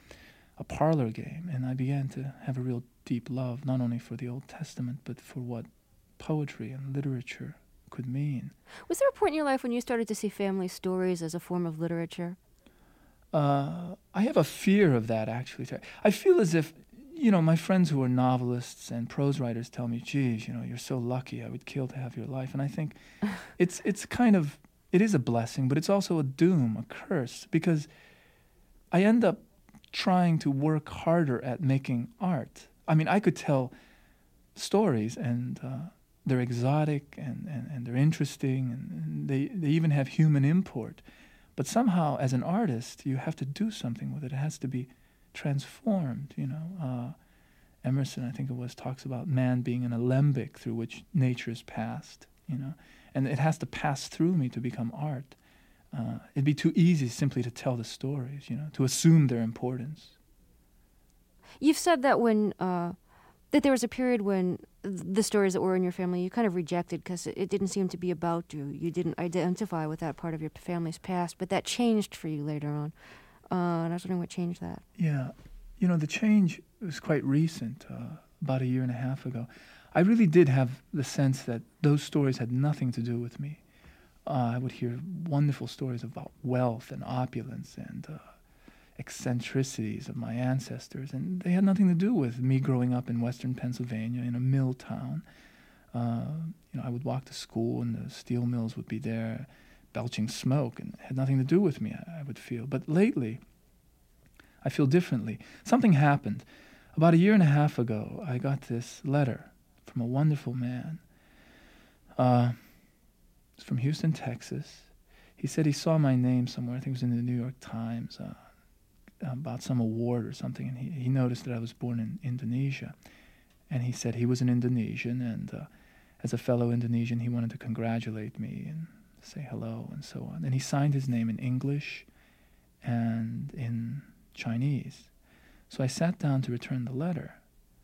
a parlor game. And I began to have a real deep love, not only for the Old Testament, but for what poetry and literature could mean. Was there a point in your life when you started to see family stories as a form of literature? Uh, I have a fear of that, actually. I feel as if, you know, my friends who are novelists and prose writers tell me, geez, you know, you're so lucky, I would kill to have your life. And I think it's it's kind of, it is a blessing, but it's also a doom, a curse, because I end up trying to work harder at making art. I mean, I could tell stories and... Uh, They're exotic and, and, and they're interesting and, and they, they even have human import. But somehow, as an artist, you have to do something with it. It has to be transformed, you know. Uh, Emerson, I think it was, talks about man being an alembic through which nature is passed, you know. And it has to pass through me to become art. Uh, it'd be too easy simply to tell the stories, you know, to assume their importance. You've said that when... Uh that there was a period when the stories that were in your family you kind of rejected because it didn't seem to be about you. You didn't identify with that part of your family's past, but that changed for you later on. Uh, and I was wondering what changed that. Yeah. You know, the change was quite recent, uh, about a year and a half ago. I really did have the sense that those stories had nothing to do with me. Uh, I would hear wonderful stories about wealth and opulence and... Uh, eccentricities of my ancestors, and they had nothing to do with me growing up in western Pennsylvania in a mill town. Uh, you know, I would walk to school and the steel mills would be there belching smoke, and it had nothing to do with me, I, I would feel. But lately, I feel differently. Something happened. About a year and a half ago, I got this letter from a wonderful man. Uh, it's from Houston, Texas. He said he saw my name somewhere, I think it was in the New York Times, uh, about some award or something, and he, he noticed that I was born in Indonesia. And he said he was an Indonesian, and uh, as a fellow Indonesian, he wanted to congratulate me and say hello and so on. And he signed his name in English and in Chinese. So I sat down to return the letter.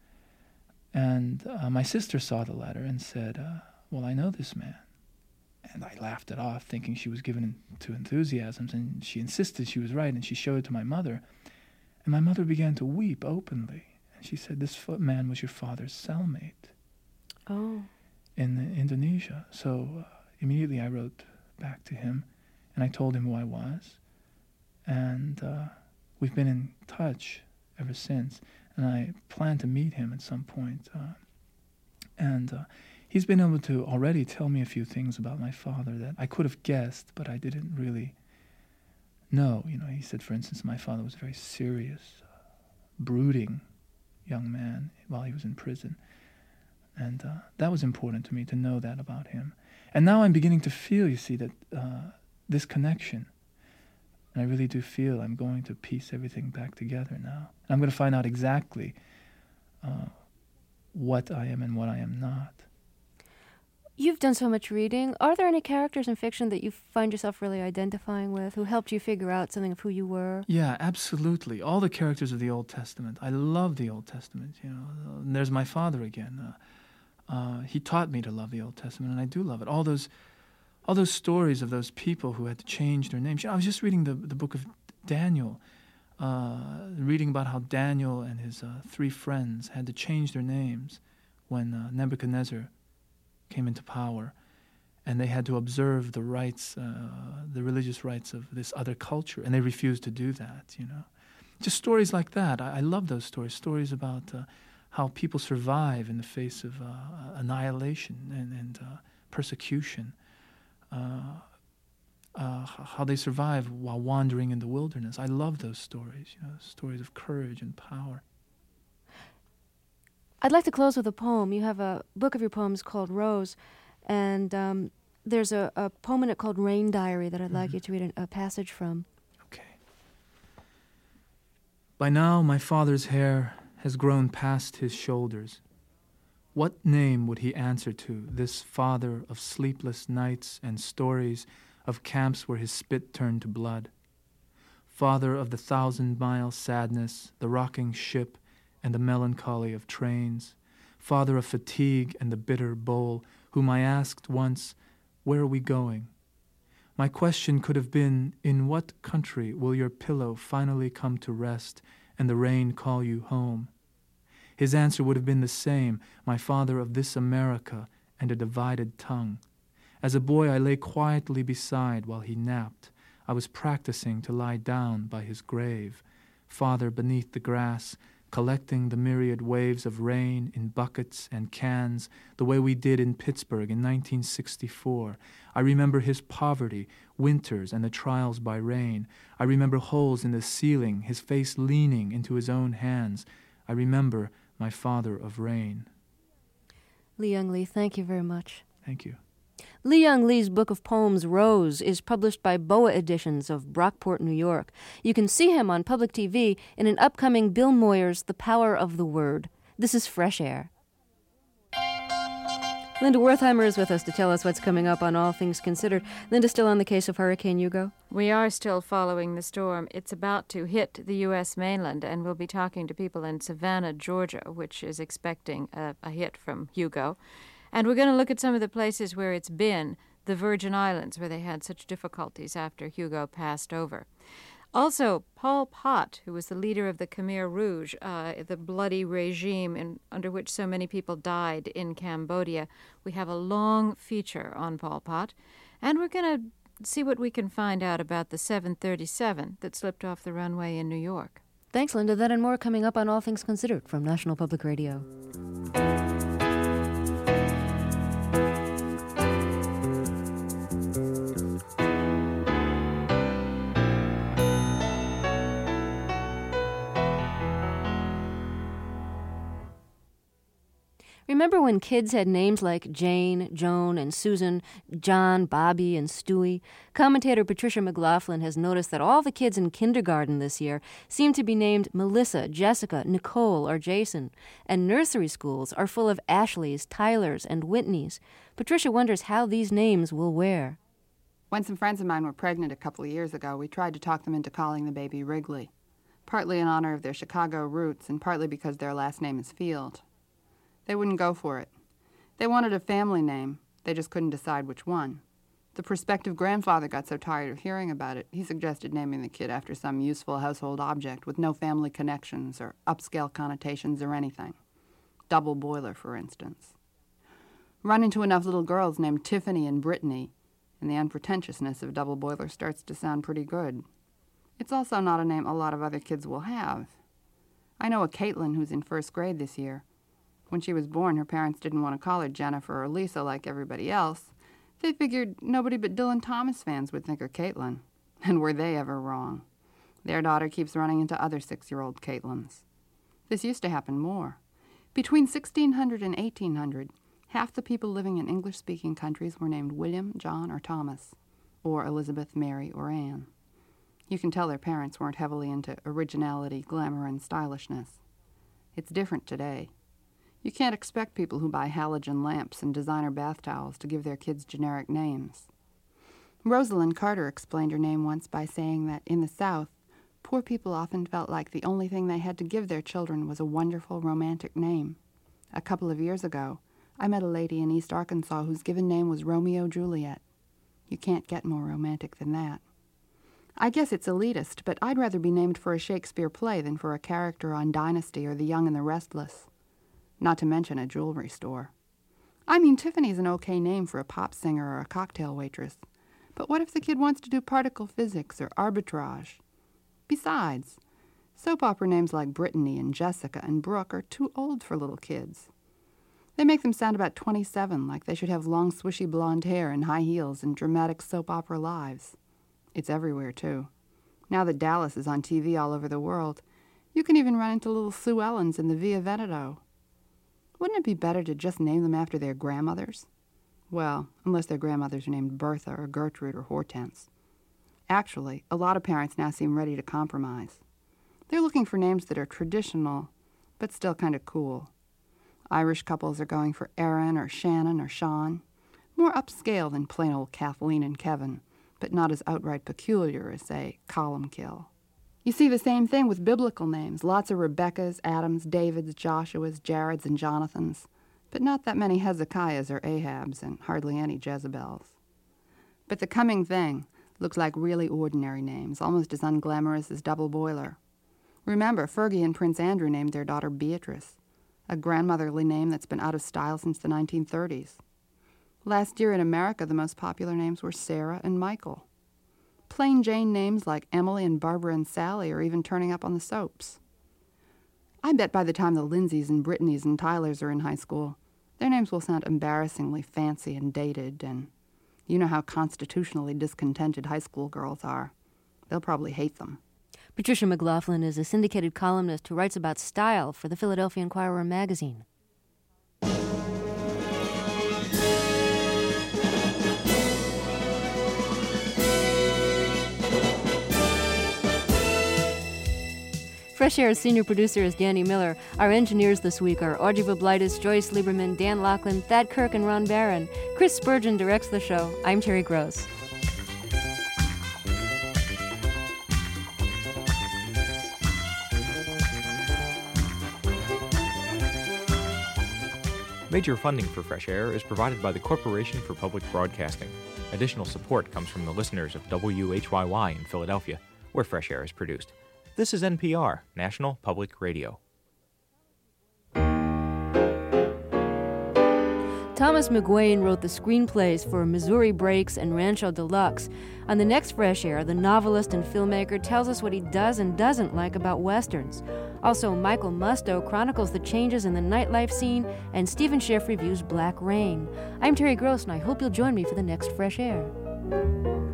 And uh, my sister saw the letter and said, uh, well, I know this man. And I laughed it off, thinking she was given to enthusiasms, and she insisted she was right, and she showed it to my mother. And my mother began to weep openly. And she said, this man was your father's cellmate. Oh. In Indonesia. So uh, immediately I wrote back to him, and I told him who I was. And uh, we've been in touch ever since. And I plan to meet him at some point. Uh, and... Uh, He's been able to already tell me a few things about my father that I could have guessed, but I didn't really know. You know, he said, for instance, my father was a very serious, uh, brooding young man while he was in prison. And uh, that was important to me to know that about him. And now I'm beginning to feel, you see, that uh, this connection. And I really do feel I'm going to piece everything back together now. I'm going to find out exactly uh, what I am and what I am not. You've done so much reading. Are there any characters in fiction that you find yourself really identifying with, who helped you figure out something of who you were? Yeah, absolutely. All the characters of the Old Testament. I love the Old Testament. You know, and there's my father again. Uh, uh, he taught me to love the Old Testament, and I do love it. All those, all those stories of those people who had to change their names. You know, I was just reading the the book of Daniel, uh, reading about how Daniel and his uh, three friends had to change their names when uh, Nebuchadnezzar came into power, and they had to observe the rites, uh, the religious rites of this other culture, and they refused to do that, you know. Just stories like that. I, I love those stories, stories about uh, how people survive in the face of uh, annihilation and, and uh, persecution, uh, uh, how they survive while wandering in the wilderness. I love those stories, you know, stories of courage and power. I'd like to close with a poem. You have a book of your poems called Rose, and um, there's a, a poem in it called Rain Diary that I'd mm-hmm. like you to read a, a passage from. Okay. By now my father's hair has grown past his shoulders. What name would he answer to, this father of sleepless nights and stories of camps where his spit turned to blood? Father of the thousand-mile sadness, the rocking ship, and the melancholy of trains, father of fatigue and the bitter bowl, whom I asked once, where are we going? My question could have been, in what country will your pillow finally come to rest and the rain call you home? His answer would have been the same, my father of this America and a divided tongue. As a boy I lay quietly beside while he napped. I was practicing to lie down by his grave. Father beneath the grass, collecting the myriad waves of rain in buckets and cans, the way we did in Pittsburgh in nineteen sixty-four. I remember his poverty, winters, and the trials by rain. I remember holes in the ceiling, his face leaning into his own hands. I remember my father of rain. Li-Young Lee, thank you very much. Thank you. Li-Young Lee's book of poems, Rose, is published by Boa Editions of Brockport, New York. You can see him on public T V in an upcoming Bill Moyers' The Power of the Word. This is Fresh Air. Linda Wertheimer is with us to tell us what's coming up on All Things Considered. Linda, still on the case of Hurricane Hugo? We are still following the storm. It's about to hit the U S mainland, and we'll be talking to people in Savannah, Georgia, which is expecting a, a hit from Hugo. And we're going to look at some of the places where it's been, the Virgin Islands, where they had such difficulties after Hugo passed over. Also, Pol Pot, who was the leader of the Khmer Rouge, uh, the bloody regime in, under which so many people died in Cambodia. We have a long feature on Pol Pot, and we're going to see what we can find out about the seven thirty-seven that slipped off the runway in New York. Thanks, Linda. That and more coming up on All Things Considered from National Public Radio. Remember when kids had names like Jane, Joan, and Susan, John, Bobby, and Stewie? Commentator Patricia McLaughlin has noticed that all the kids in kindergarten this year seem to be named Melissa, Jessica, Nicole, or Jason, and nursery schools are full of Ashleys, Tylers, and Whitneys. Patricia wonders how these names will wear. When some friends of mine were pregnant a couple of years ago, we tried to talk them into calling the baby Wrigley, partly in honor of their Chicago roots and partly because their last name is Field. They wouldn't go for it. They wanted a family name. They just couldn't decide which one. The prospective grandfather got so tired of hearing about it, he suggested naming the kid after some useful household object with no family connections or upscale connotations or anything. Double boiler, for instance. Run into enough little girls named Tiffany and Brittany, and the unpretentiousness of double boiler starts to sound pretty good. It's also not a name a lot of other kids will have. I know a Caitlin who's in first grade this year. When she was born, her parents didn't want to call her Jennifer or Lisa like everybody else. They figured nobody but Dylan Thomas fans would think her Caitlin. And were they ever wrong? Their daughter keeps running into other six-year-old Caitlins. This used to happen more. Between sixteen hundred and eighteen hundred, Half the people living in English-speaking countries were named William, John, or Thomas, or Elizabeth, Mary, or Anne. You can tell their parents weren't heavily into originality, glamour, and stylishness. It's different today. You can't expect people who buy halogen lamps and designer bath towels to give their kids generic names. Rosalind Carter explained her name once by saying that in the South, poor people often felt like the only thing they had to give their children was a wonderful, romantic name. A couple of years ago, I met a lady in East Arkansas whose given name was Romeo Juliet. You can't get more romantic than that. I guess it's elitist, but I'd rather be named for a Shakespeare play than for a character on Dynasty or The Young and the Restless. Not to mention a jewelry store. I mean, Tiffany's an okay name for a pop singer or a cocktail waitress. But what if the kid wants to do particle physics or arbitrage? Besides, soap opera names like Brittany and Jessica and Brooke are too old for little kids. They make them sound about twenty-seven, like they should have long, swishy blonde hair and high heels and dramatic soap opera lives. It's everywhere, too. Now that Dallas is on T V all over the world, you can even run into little Sue Ellens in the Via Veneto. Wouldn't it be better to just name them after their grandmothers? Well, unless their grandmothers are named Bertha or Gertrude or Hortense. Actually, a lot of parents now seem ready to compromise. They're looking for names that are traditional, but still kind of cool. Irish couples are going for Erin or Shannon or Sean. More upscale than plain old Kathleen and Kevin, but not as outright peculiar as, say, Columkill. You see the same thing with biblical names. Lots of Rebeccas, Adams, Davids, Joshuas, Jareds, and Jonathans. But not that many Hezekiahs or Ahabs, and hardly any Jezebels. But the coming thing looks like really ordinary names, almost as unglamorous as Double Boiler. Remember, Fergie and Prince Andrew named their daughter Beatrice, a grandmotherly name that's been out of style since the nineteen thirties. Last year in America, the most popular names were Sarah and Michael. Plain Jane names like Emily and Barbara and Sally are even turning up on the soaps. I bet by the time the Lindsays and Brittany's and Tylers are in high school, their names will sound embarrassingly fancy and dated, and you know how constitutionally discontented high school girls are. They'll probably hate them. Patricia McLaughlin is a syndicated columnist who writes about style for the Philadelphia Inquirer magazine. Fresh Air's senior producer is Danny Miller. Our engineers this week are Audrey Voblitis, Joyce Lieberman, Dan Laughlin, Thad Kirk, and Ron Barron. Chris Spurgeon directs the show. I'm Terry Gross. Major funding for Fresh Air is provided by the Corporation for Public Broadcasting. Additional support comes from the listeners of W H Y Y in Philadelphia, where Fresh Air is produced. This is N P R, National Public Radio. Thomas McGuane wrote the screenplays for Missouri Breaks and Rancho Deluxe. On the next Fresh Air, the novelist and filmmaker tells us what he does and doesn't like about Westerns. Also, Michael Musto chronicles the changes in the nightlife scene, and Stephen Schiff reviews Black Rain. I'm Terry Gross, and I hope you'll join me for the next Fresh Air.